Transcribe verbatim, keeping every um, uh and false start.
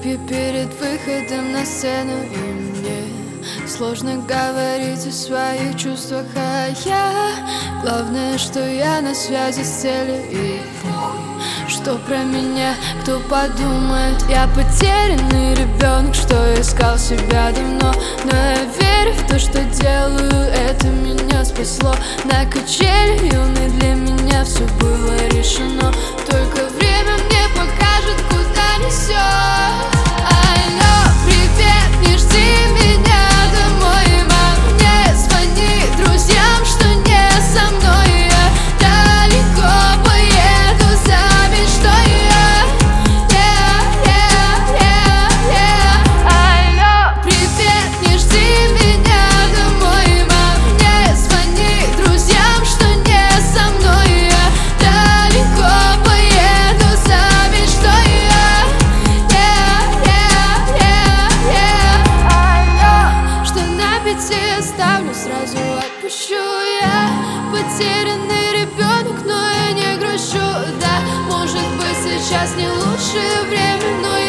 кровью перед выходом на сцену. И мне сложно говорить о своих чувствах, а я главное, что я на связи с целью. И похуй, что про меня кто подумает. Я потерянный ребенок, что искал себя давно, но я верю в то, что делаю, это меня спасло. На качели юной для меня все было решено, только время мне покажет, куда несет. Алло, привет, не жди меня домой, мам, не звони друзьям, что не со мной. Я далеко поеду за мечтой. Yeah, yeah, yeah, yeah. Алло, привет, не жди меня домой, мам, не звони друзьям, что не со мной. Я далеко поеду за мечтой. Yeah, yeah, yeah, yeah. Алло, что на пяти оставлю, сразу отпущу. Я потерянный ребенок, но я не грущу. Да, может быть, сейчас не лучшее время, но я